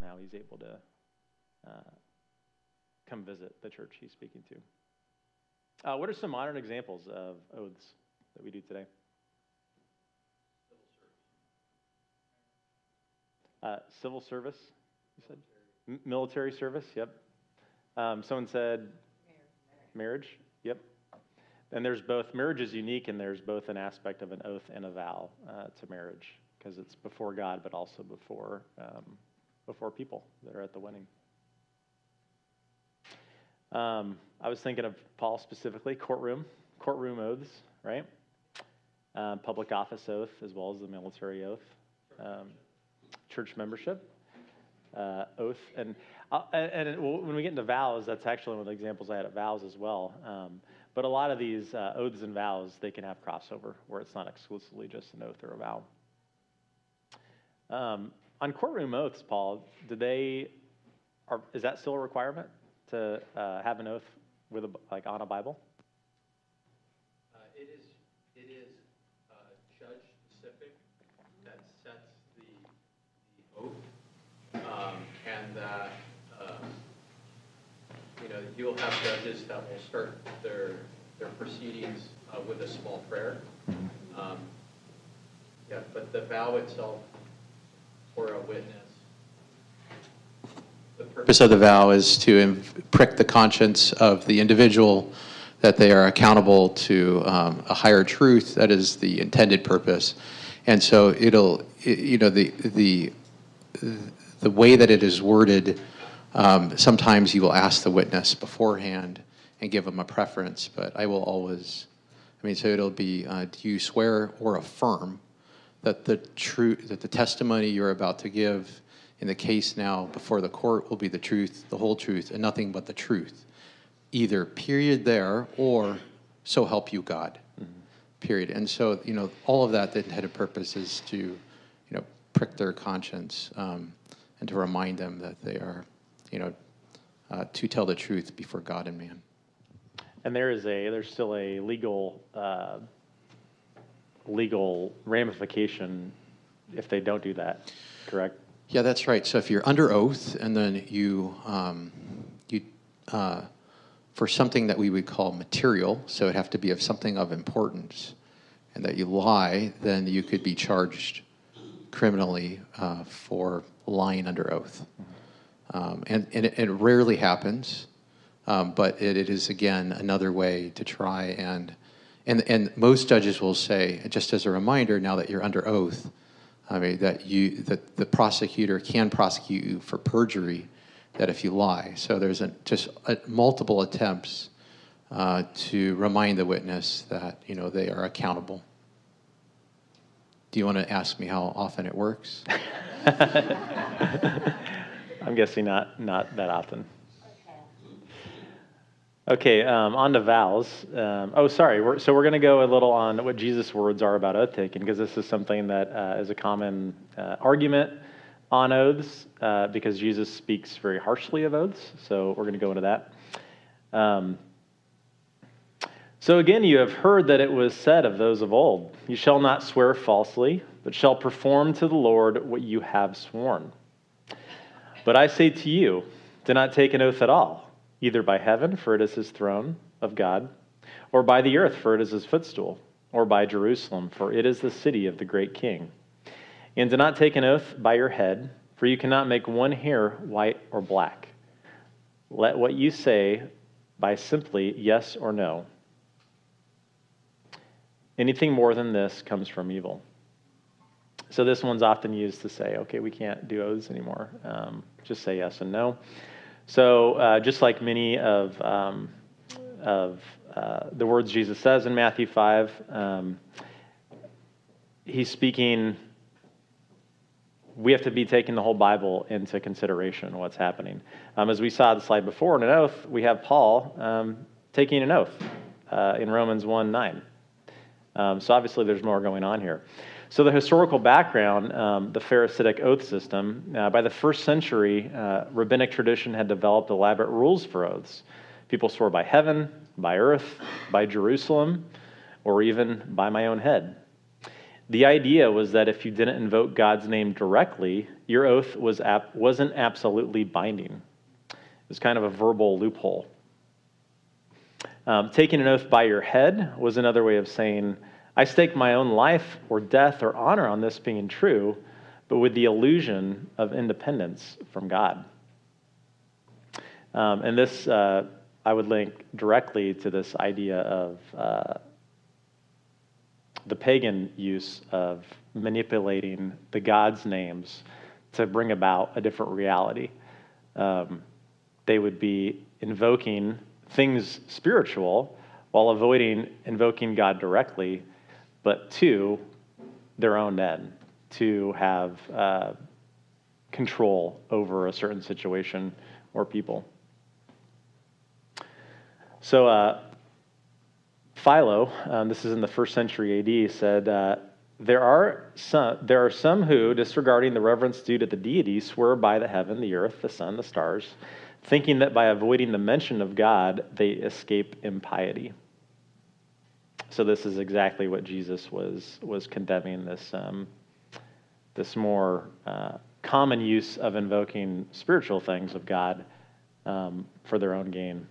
now he's able to come visit the church he's speaking to. What are some modern examples of oaths that we do today? Civil service, you said? Military service, yep. Someone said marriage, yep. And there's both, marriage is unique, and there's both an aspect of an oath and a vow to marriage, because it's before God, but also before people that are at the wedding. I was thinking of Paul specifically, courtroom oaths, right? Public office oath, as well as the military oath. Church membership, oath, and when we get into vows, that's actually one of the examples I had of vows as well. But a lot of these oaths and vows, they can have crossover, where it's not exclusively just an oath or a vow. On courtroom oaths, Paul, is that still a requirement to have an oath with on a Bible? It is judge specific that sets the oath, and that you'll have judges that will start their proceedings with a small prayer. But the vow itself for a witness, the purpose of the vow is to prick the conscience of the individual that they are accountable to a higher truth. That is the intended purpose. And so the way that it is worded, sometimes you will ask the witness beforehand and give them a preference, but I will always, so it'll be, do you swear or affirm that the testimony you're about to give in the case now before the court will be the truth, the whole truth, and nothing but the truth? Either period there, or so help you God, period. And so, all of that, the intended purpose is to, prick their conscience and to remind them that they are, to tell the truth before God and man. And there's still a legal ramification if they don't do that, correct? Yeah, that's right. So if you're under oath and then you for something that we would call material, so it'd have to be of something of importance, and that you lie, then you could be charged criminally for lying under oath. And it rarely happens, but it is, again, another way to try and most judges will say, just as a reminder, now that you're under oath, that the prosecutor can prosecute you for perjury, that if you lie. So there's multiple attempts to remind the witness that they are accountable. Do you want to ask me how often it works? I'm guessing not that often. Okay, on to vows. We're going to go a little on what Jesus' words are about oath taking, because this is something that is a common argument on oaths, because Jesus speaks very harshly of oaths. So we're going to go into that. So again, you have heard that it was said of those of old, you shall not swear falsely, but shall perform to the Lord what you have sworn. But I say to you, do not take an oath at all, either by heaven, for it is his throne of God, or by the earth, for it is his footstool, or by Jerusalem, for it is the city of the great king. And do not take an oath by your head, for you cannot make one hair white or black. Let what you say by simply yes or no. Anything more than this comes from evil. So this one's often used to say, okay, we can't do oaths anymore. Just say yes and no. So just like many of the words Jesus says in Matthew 5, he's speaking. We have to be taking the whole Bible into consideration, what's happening. As we saw the slide before, in an oath, we have Paul taking an oath in Romans 1:9. So obviously there's more going on here. So the historical background, the Pharisaic oath system, by the first century, rabbinic tradition had developed elaborate rules for oaths. People swore by heaven, by earth, by Jerusalem, or even by my own head. The idea was that if you didn't invoke God's name directly, your oath wasn't absolutely binding. It was kind of a verbal loophole. Taking an oath by your head was another way of saying, I stake my own life or death or honor on this being true, but with the illusion of independence from God. And this, I would link directly to this idea of the pagan use of manipulating the God's names to bring about a different reality. They would be invoking things spiritual while avoiding invoking God directly, but to their own end, to have control over a certain situation or people. So Philo, this is in the 1st century AD, said, there are some who, disregarding the reverence due to the deity, swear by the heaven, the earth, the sun, the stars, thinking that by avoiding the mention of God, they escape impiety. So this is exactly what Jesus was condemning, this more common use of invoking spiritual things of God for their own gain.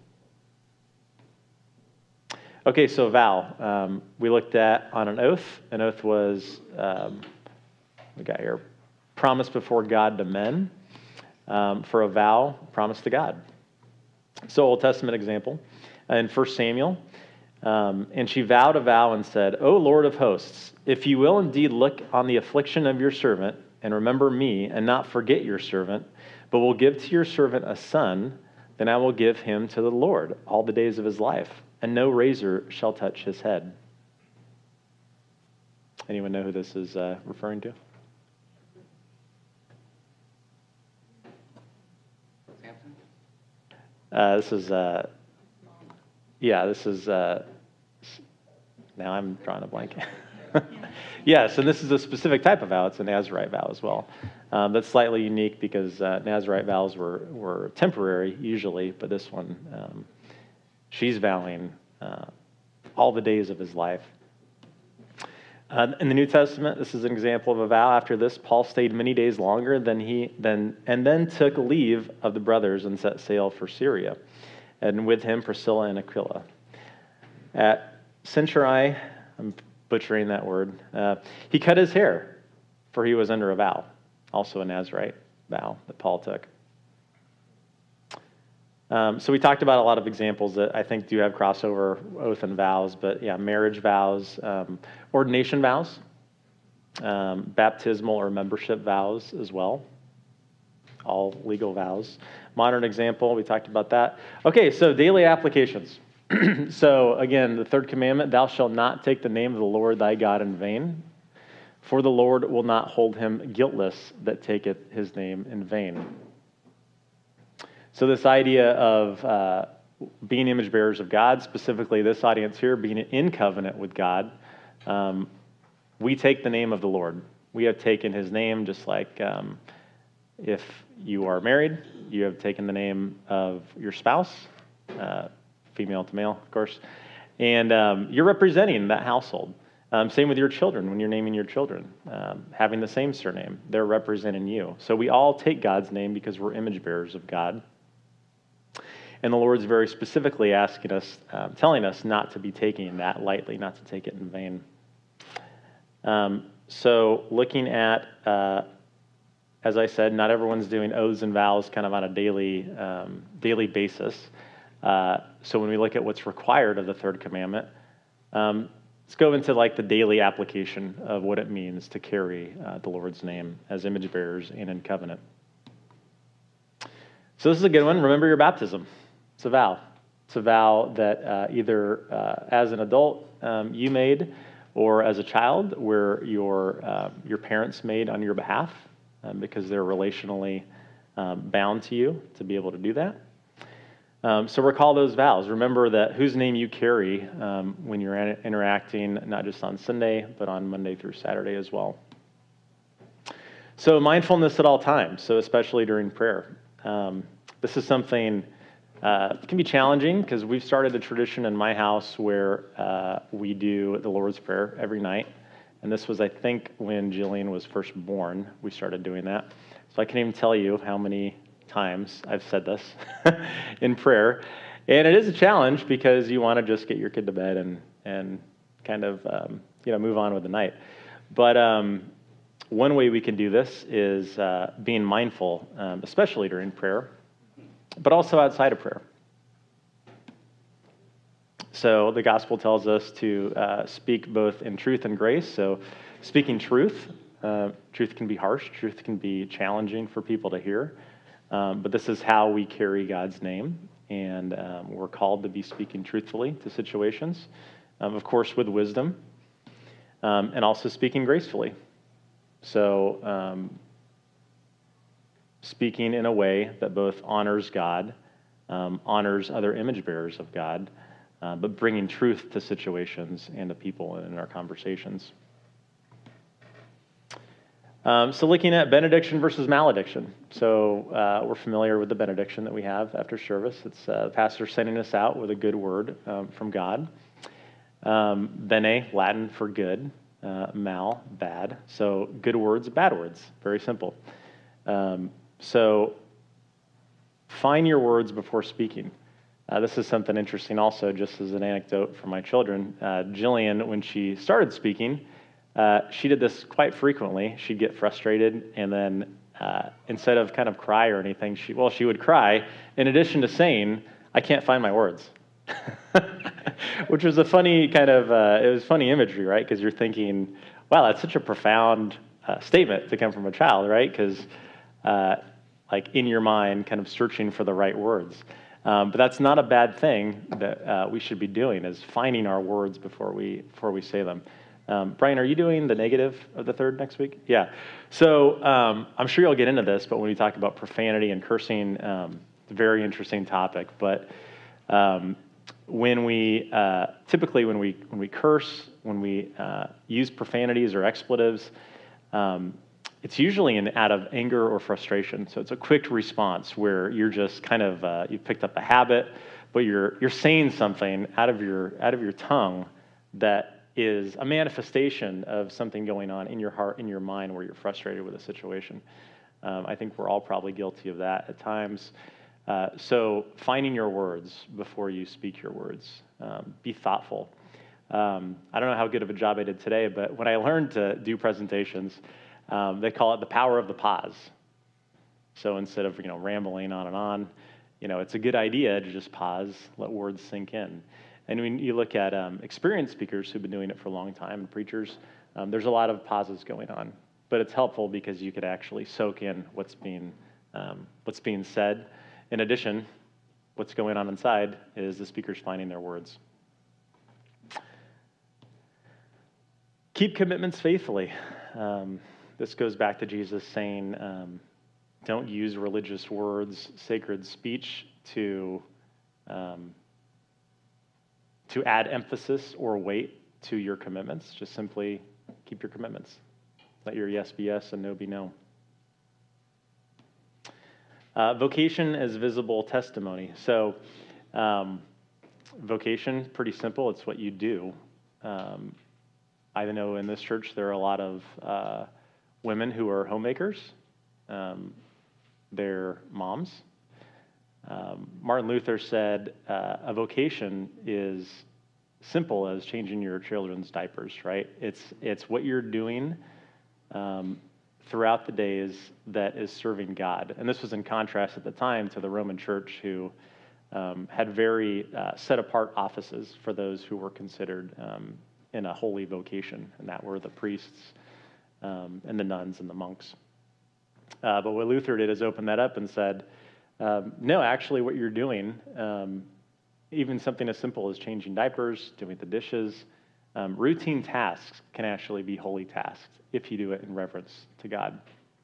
Okay, so vow. We looked at on an oath. An oath was, we got here, promise before God to men. For a vow, promise to God. So Old Testament example, in 1 Samuel, and she vowed a vow and said, O Lord of hosts, if you will indeed look on the affliction of your servant and remember me and not forget your servant, but will give to your servant a son, then I will give him to the Lord all the days of his life, and no razor shall touch his head. Anyone know who this is referring to? This is, now I'm drawing a blank. Yes, and this is a specific type of vow. It's a Nazirite vow as well. That's slightly unique because Nazirite vows were temporary usually, but this one, she's vowing all the days of his life. In the New Testament, this is an example of a vow. After this, Paul stayed many days longer and then took leave of the brothers and set sail for Syria, and with him Priscilla and Aquila. At Cenchreae, I'm butchering that word, he cut his hair, for he was under a vow, also a Nazirite vow that Paul took. So we talked about a lot of examples that I think do have crossover, oath and vows, but yeah, marriage vows, ordination vows, baptismal or membership vows as well, all legal vows. Modern example, we talked about that. Okay, so daily applications. So again, the third commandment, thou shalt not take the name of the Lord thy God in vain, for the Lord will not hold him guiltless that taketh his name in vain. So this idea of being image bearers of God, specifically this audience here, being in covenant with God, we take the name of the Lord. We have taken his name, just like if you are married, you have taken the name of your spouse, female to male, of course, and you're representing that household. Same with your children, when you're naming your children, having the same surname, they're representing you. So we all take God's name because we're image bearers of God. And the Lord's very specifically asking us, telling us not to be taking that lightly, not to take it in vain. So looking at, as I said, not everyone's doing oaths and vows kind of on a daily basis. So when we look at what's required of the third commandment, let's go into like the daily application of what it means to carry the Lord's name as image bearers and in covenant. So this is a good one. Remember your baptism. It's a vow. It's a vow that either as an adult you made, or as a child where your parents made on your behalf because they're relationally bound to you to be able to do that. So recall those vows. Remember that whose name you carry when you're interacting, not just on Sunday, but on Monday through Saturday as well. So mindfulness at all times, so especially during prayer. This is something can be challenging because we've started a tradition in my house where we do the Lord's Prayer every night, And this was, I think, when Jillian was first born, we started doing that. So I can't even tell you how many times I've said this in prayer. And it is a challenge because you want to just get your kid to bed and kind of move on with the night. But one way we can do this is being mindful, especially during prayer, but also outside of prayer. So the gospel tells us to speak both in truth and grace. So speaking truth, truth can be harsh, truth can be challenging for people to hear, but this is how we carry God's name, and we're called to be speaking truthfully to situations, of course with wisdom, and also speaking gracefully. So speaking in a way that both honors God, honors other image bearers of God, but bringing truth to situations and to people and in our conversations. So looking at benediction versus malediction. So we're familiar with the benediction that we have after service. It's the pastor sending us out with a good word from God. Bene, Latin for good. Mal, bad. So good words, bad words. Very simple. So find your words before speaking. This is something interesting also, just as an anecdote for my children. Jillian, when she started speaking, she did this quite frequently. She'd get frustrated, and then instead of kind of cry or anything, she would cry, in addition to saying, "I can't find my words." Which was a funny kind of, it was funny imagery, right? Because you're thinking, wow, that's such a profound statement to come from a child, right? Because like in your mind, kind of searching for the right words. But that's not a bad thing that we should be doing, is finding our words before we say them. Brian, are you doing the negative of the third next week? Yeah. So I'm sure you'll get into this, but when we talk about profanity and cursing, it's a very interesting topic. But when we typically when we curse, when we use profanities or expletives, it's usually out of anger or frustration. So it's a quick response where you're just kind of you've picked up a habit, but you're saying something out of your tongue that is a manifestation of something going on in your heart, in your mind, where you're frustrated with a situation. I think we're all probably guilty of that at times. So finding your words before you speak your words. Be thoughtful. I don't know how good of a job I did today, but when I learned to do presentations, they call it the power of the pause. So instead of rambling on and on, it's a good idea to just pause, let words sink in. And when you look at experienced speakers who've been doing it for a long time, and preachers, there's a lot of pauses going on. But it's helpful because you could actually soak in what's being said. In addition, what's going on inside is the speakers finding their words. Keep commitments faithfully. This goes back to Jesus saying, don't use religious words, sacred speech to add emphasis or weight to your commitments. Just simply keep your commitments. Let your yes be yes and no be no. Vocation as visible testimony. So vocation, pretty simple. It's what you do. I know in this church there are a lot of women who are homemakers. They're moms. Martin Luther said a vocation is simple as changing your children's diapers, right? It's what you're doing throughout the days that is serving God. And this was in contrast at the time to the Roman Church, who had very set-apart offices for those who were considered in a holy vocation, and that were the priests and the nuns and the monks. But what Luther did is open that up and said, no, actually what you're doing, even something as simple as changing diapers, doing the dishes, routine tasks can actually be holy tasks if you do it in reverence to God.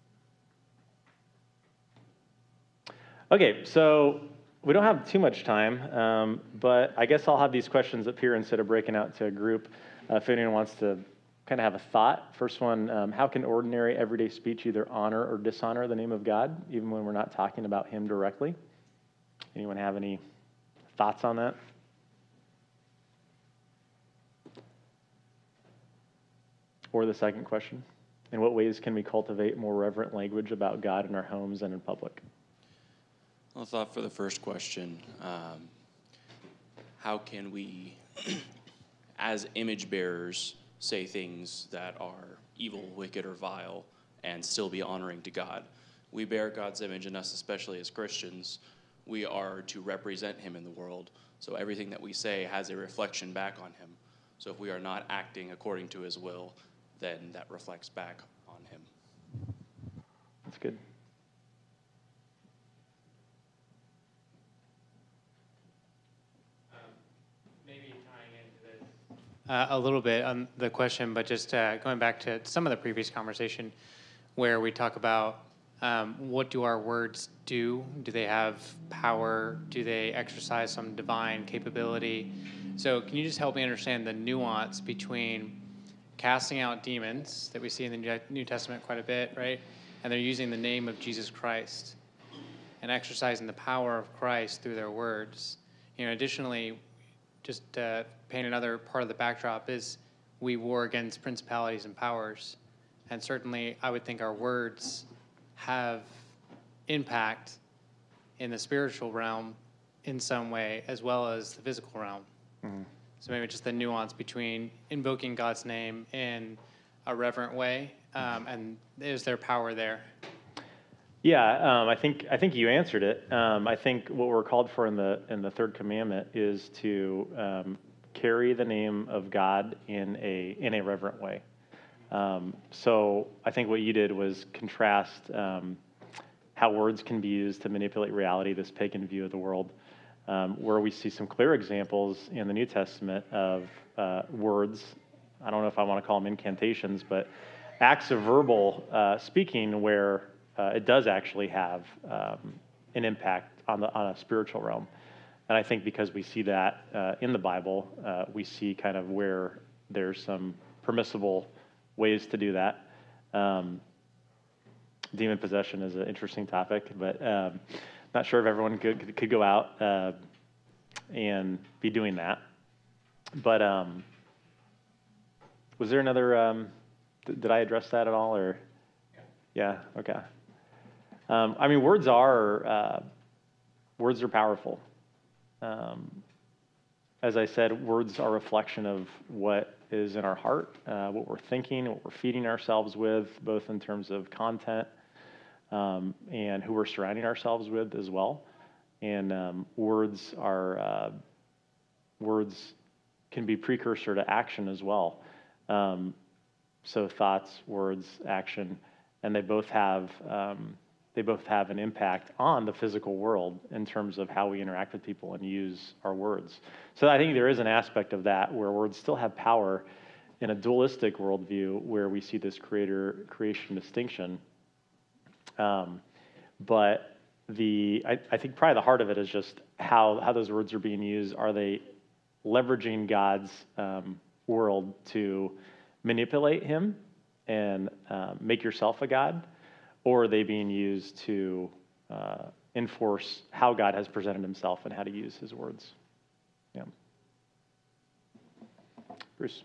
Okay, so we don't have too much time, but I guess I'll have these questions up here instead of breaking out to a group. If anyone wants to kind of have a thought. First one, how can ordinary everyday speech either honor or dishonor the name of God, even when we're not talking about him directly? Anyone have any thoughts on that? for the second question? In what ways can we cultivate more reverent language about God in our homes and in public? Well, I thought for the first question, how can we, as image bearers, say things that are evil, wicked, or vile, and still be honoring to God? We bear God's image in us, especially as Christians. We are to represent him in the world. So everything that we say has a reflection back on him. So if we are not acting according to his will, then that reflects back on him. That's good. Maybe tying into this a little bit on the question, but just going back to some of the previous conversation where we talk about what do our words do? Do they have power? Do they exercise some divine capability? So can you just help me understand the nuance between casting out demons that we see in the New Testament quite a bit, right? And they're using the name of Jesus Christ and exercising the power of Christ through their words. Additionally, just paint another part of the backdrop is we war against principalities and powers. And certainly I would think our words have impact in the spiritual realm in some way, as well as the physical realm. Mm-hmm. So maybe just the nuance between invoking God's name in a reverent way, and is there power there? Yeah, I think you answered it. I think what we're called for in the third commandment is to carry the name of God in a reverent way. So I think what you did was contrast how words can be used to manipulate reality, this pagan view of the world, where we see some clear examples in the New Testament of words. I don't know if I want to call them incantations, but acts of verbal speaking where it does actually have an impact on a spiritual realm. And I think because we see that in the Bible, we see kind of where there's some permissible ways to do that. Demon possession is an interesting topic, but not sure if everyone could go out and be doing that. But was there another? Did I address that at all? Or yeah, okay. I mean, words are powerful. As I said, words are a reflection of what is in our heart, what we're thinking, what we're feeding ourselves with, both in terms of content and who we're surrounding ourselves with as well. And words can be precursor to action as well. So thoughts, words, action, and they both have an impact on the physical world in terms of how we interact with people and use our words. So I think there is an aspect of that where words still have power in a dualistic worldview where we see this creation distinction. But I think probably the heart of it is just how those words are being used. Are they leveraging God's world to manipulate him and make yourself a god? Or are they being used to enforce how God has presented himself and how to use his words? Yeah. Bruce.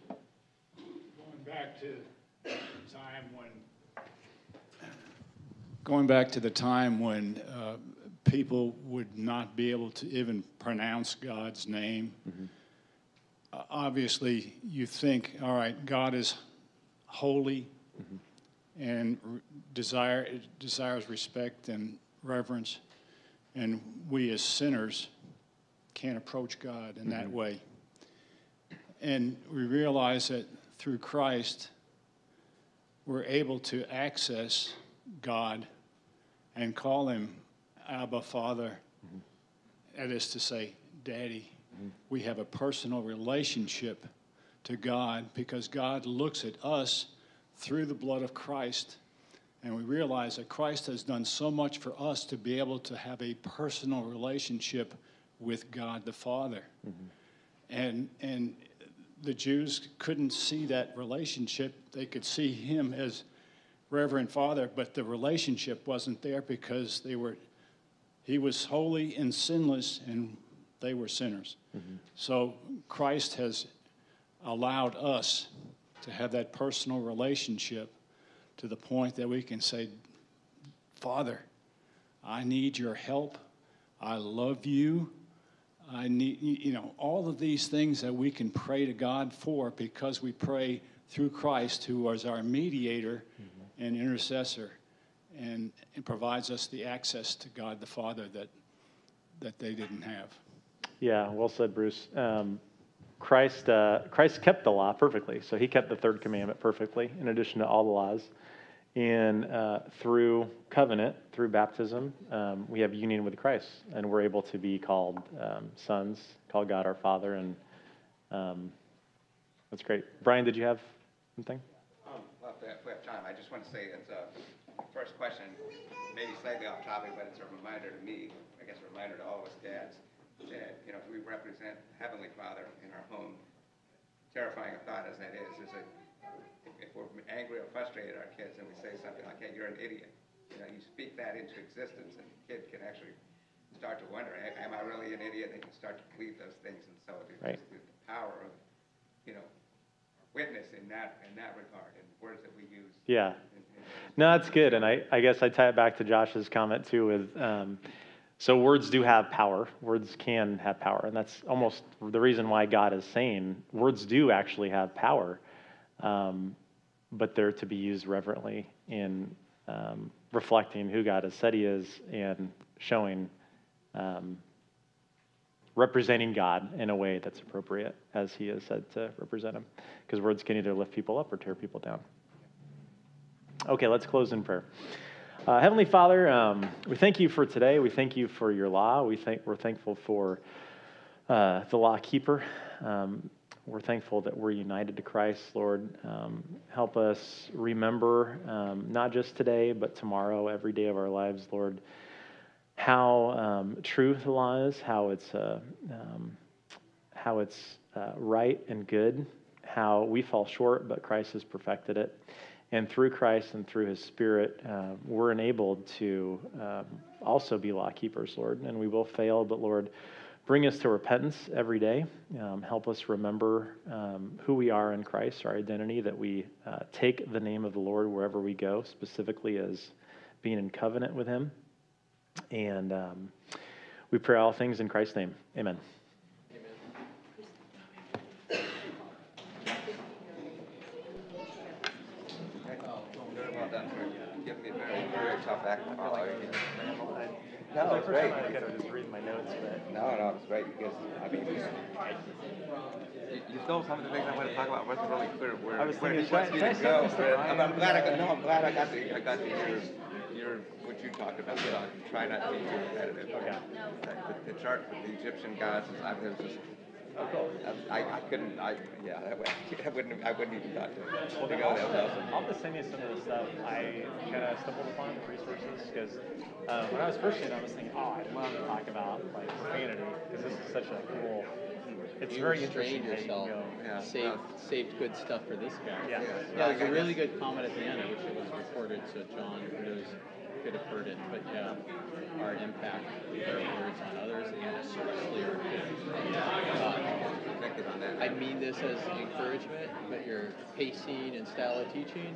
Going back to the time when people would not be able to even pronounce God's name, mm-hmm. Obviously you think, all right, God is holy, mm-hmm. and desires respect and reverence, and we as sinners can't approach God in that way. And we realize that through Christ, we're able to access God and call him Abba, Father. That is to say, Daddy. We have a personal relationship to God because God looks at us through the blood of Christ, and we realize that Christ has done so much for us to be able to have a personal relationship with God the Father. Mm-hmm. And the Jews couldn't see that relationship. They could see him as Reverend Father, but the relationship wasn't there because he was holy and sinless, and they were sinners. Mm-hmm. So Christ has allowed us to have that personal relationship to the point that we can say, Father, I need your help. I love you. I need, all of these things that we can pray to God for because we pray through Christ, who is our mediator and intercessor, and it provides us the access to God the Father that they didn't have. Yeah, well said, Bruce. Christ kept the law perfectly, so he kept the third commandment perfectly, in addition to all the laws. And through covenant, through baptism, we have union with Christ, and we're able to be called sons, called God our Father, and that's great. Brian, did you have something? Well, if we have time, I just want to say it's a first question, maybe slightly off topic, but it's a reminder to me, I guess a reminder to all of us dads, that if we represent Heavenly Father in our home, terrifying a thought as that is if we're angry or frustrated at our kids and we say something like, hey, you're an idiot, you speak that into existence, and the kid can actually start to wonder, am I really an idiot? They can start to believe those things, and so the power of, witness in that regard, and words that we use. Yeah. No, that's good, and I guess I tie it back to Josh's comment too with, so words do have power. Words can have power, and that's almost the reason why God is saying words do actually have power, but they're to be used reverently in reflecting who God has said he is and showing, representing God in a way that's appropriate as he has said to represent him, because words can either lift people up or tear people down. Okay, let's close in prayer. Heavenly Father, we thank you for today. We thank you for your law. We're thankful for the law keeper. We're thankful that we're united to Christ, Lord. Help us remember, not just today, but tomorrow, every day of our lives, Lord, how true the law is, how it's right and good, how we fall short, but Christ has perfected it. And through Christ and through his Spirit, we're enabled to also be law keepers, Lord. And we will fail, but Lord, bring us to repentance every day. Help us remember who we are in Christ, our identity, that we take the name of the Lord wherever we go, specifically as being in covenant with him. And we pray all things in Christ's name. Amen. Well done, sir. Give me a very, very tough act to follow. No, it's great. I gotta just read my notes, but No, it's great because, you stole some of the things I want to talk about. Wasn't really clear where he wants me to go. I'm glad I got to hear what you talked about. So I'll try not to be too repetitive. Okay. The chart for the Egyptian gods is, I was just, I wouldn't even thought to go there. I'll just send you some of the stuff I kind of stumbled upon in the resources, because when I was first in, I was thinking, I want to talk about like profanity, because this is such a cool. It's very interesting. Yourself. Saved good stuff for this guy. Yeah. There's a really good comment at the end. I wish it was recorded so John could have heard it. But yeah, our impact with our words on others and especially our kids. I mean this as encouragement, but your pacing and style of teaching,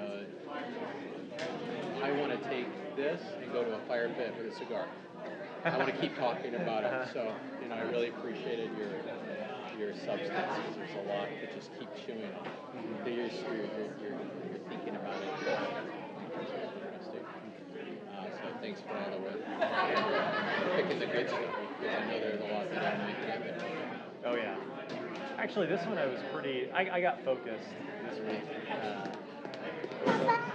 I want to take this and go to a fire pit with a cigar. I want to keep talking about it. So, I really appreciated your substance, because there's a lot to just keep chewing on. So you're thinking about it. That's interesting. So thanks for all the work. Picking the good stuff, because I know there's a lot that I might get there. Oh yeah. Actually, this one I was I got focused this week.